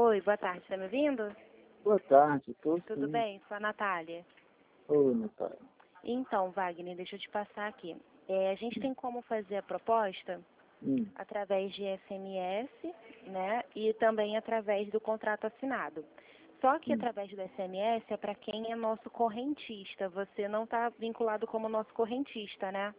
Oi, boa tarde, tá me ouvindo? Boa tarde, Tudo bem? Sou a Natália. Oi, Natália. Então, Wagner, deixa eu te passar aqui. A gente tem como fazer a proposta através de SMS, né? E também através do contrato assinado. Só que através do SMS é para quem é nosso correntista. Você não está vinculado como nosso correntista, né?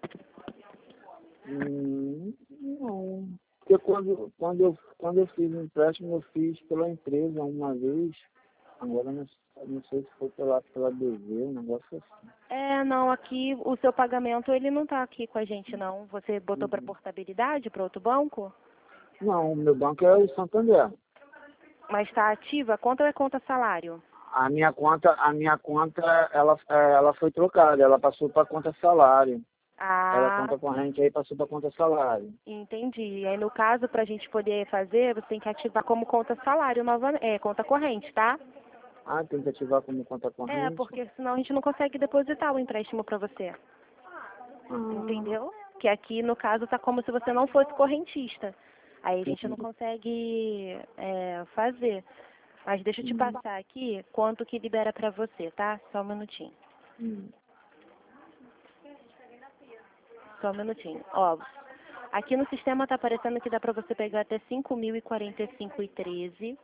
Não. Porque quando eu fiz o empréstimo, eu fiz pela empresa uma vez. Agora não sei se foi pela BV, um negócio assim. Não, aqui o seu pagamento ele não está aqui com a gente, não. Você botou para portabilidade, para outro banco? Não, o meu banco é o Santander. Mas está ativa? A conta ou é conta salário? A minha conta, ela foi trocada, ela passou para conta salário. Era Ah, conta corrente, aí passou para conta salário. entendi. Aí no caso, para a gente poder fazer, você tem que ativar como conta salário novamente, conta corrente, tá? Ah, tem que ativar como conta corrente? Porque senão a gente não consegue depositar o empréstimo para você. Entendeu? Que aqui, no caso, tá como se você não fosse correntista. Aí a gente não consegue fazer. Mas deixa eu te passar aqui quanto que libera para você, tá? Só um minutinho. Só um minutinho. Ó, aqui no sistema tá aparecendo que dá para você pegar até 5.045,13.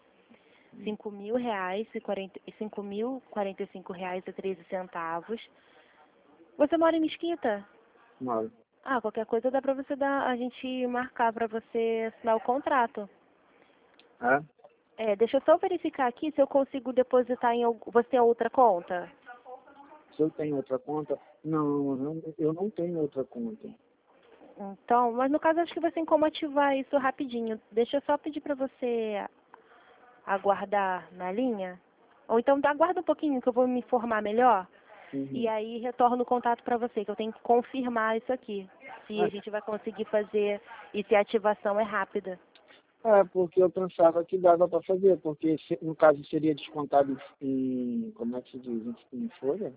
R$ 5.045,13. Você mora em Mesquita? Moro. Qualquer coisa dá pra você a gente marcar pra você assinar o contrato. Deixa eu só verificar aqui se eu consigo depositar você tem outra conta? Se eu tenho outra conta? Não, eu não tenho outra conta. Então, mas no caso acho que você tem como ativar isso rapidinho. Deixa eu só pedir pra você aguardar na linha. Ou então aguarda um pouquinho que eu vou me informar melhor. E aí retorno o contato para você, que eu tenho que confirmar isso aqui. Se a gente vai conseguir fazer e se a ativação é rápida. Porque eu pensava que dava para fazer, porque no caso seria descontado como é que se diz, em folha?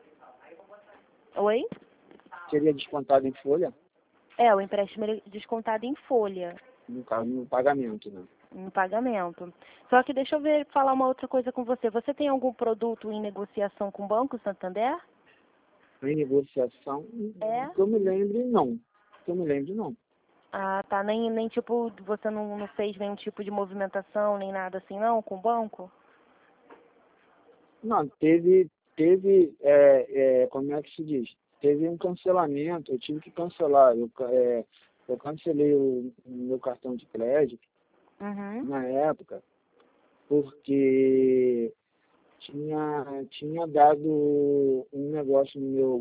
Oi? Seria descontado em folha? O empréstimo é descontado em folha. No caso, no pagamento, né? No pagamento. Só que deixa eu falar uma outra coisa com você. Você tem algum produto em negociação com o Banco Santander? Em negociação? Que eu me lembre, não. Tá. Nem tipo, você não fez nenhum tipo de movimentação, nem nada assim, não, com o banco? Não, como é que se diz? Teve um cancelamento, eu tive que cancelar. Eu cancelei o meu cartão de crédito na época, porque tinha dado um negócio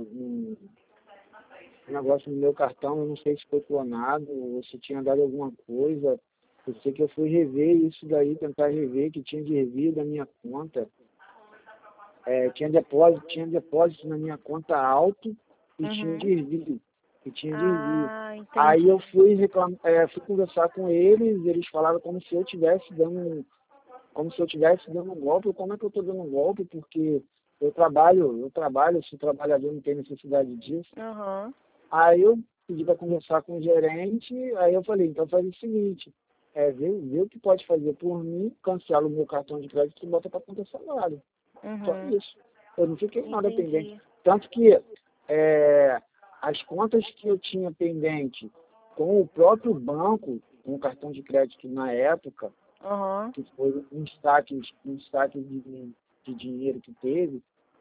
no meu cartão, eu não sei se foi clonado ou se tinha dado alguma coisa. Eu sei que eu fui rever isso daí, tentar rever, que tinha desvio da minha conta. Tinha depósito na minha conta alto e tinha desvio. Entendi. Aí eu fui conversar com eles falaram como se eu tivesse dando um golpe. Como é que eu estou dando um golpe? Porque eu trabalho, se o trabalhador não tem necessidade disso. Aí eu pedi para conversar com o gerente, aí eu falei, então faz o seguinte, vê o que pode fazer por mim, cancela o meu cartão de crédito e bota para conta salário. Só isso. Eu não fiquei nada pendente. Tanto que as contas que eu tinha pendente com o próprio banco, com o cartão de crédito na época, que foi um destaque de dinheiro que teve,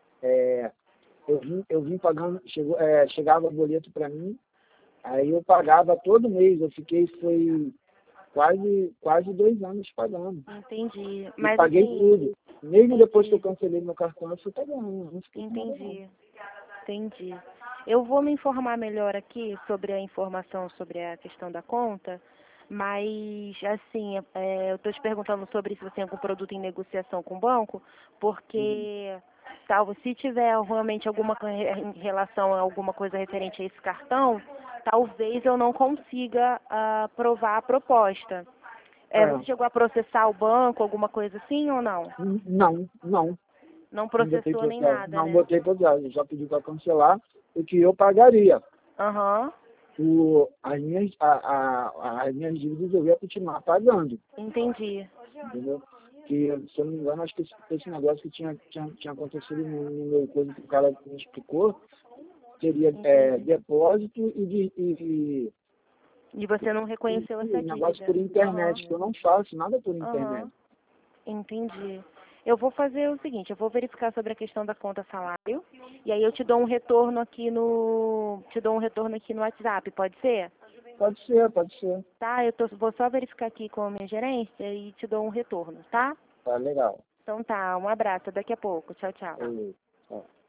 eu vim pagando, chegava boleto para mim, aí eu pagava todo mês, foi quase 2 anos pagando. Entendi. Mas paguei tudo. Mesmo depois que eu cancelei meu cartão, eu fui pagando. Entendi. Eu vou me informar melhor aqui sobre a informação sobre a questão da conta, mas, assim, eu estou te perguntando sobre se você tem algum produto em negociação com o banco, porque se tiver realmente alguma em relação a alguma coisa referente a esse cartão, talvez eu não consiga aprovar a proposta. Você chegou a processar o banco, alguma coisa assim ou não? Não. Não processou nem nada, não né? botei processado. Eu já pedi para cancelar o que eu pagaria. As minhas dívidas eu ia continuar pagando. Entendi. Entendeu? que, se eu não me engano, acho que esse negócio que tinha acontecido no meu coisa que o cara me explicou, seria depósito E você não reconheceu essa dívida? Negócio por internet, que eu não faço nada por internet. Entendi. Eu vou fazer o seguinte, eu vou verificar sobre a questão da conta salário, e aí eu te dou um retorno aqui no WhatsApp, pode ser? Pode ser, pode ser. Tá, vou só verificar aqui com a minha gerência e te dou um retorno, tá? Tá legal. Então tá, um abraço, daqui a pouco. Tchau, tchau. Beleza. Tá.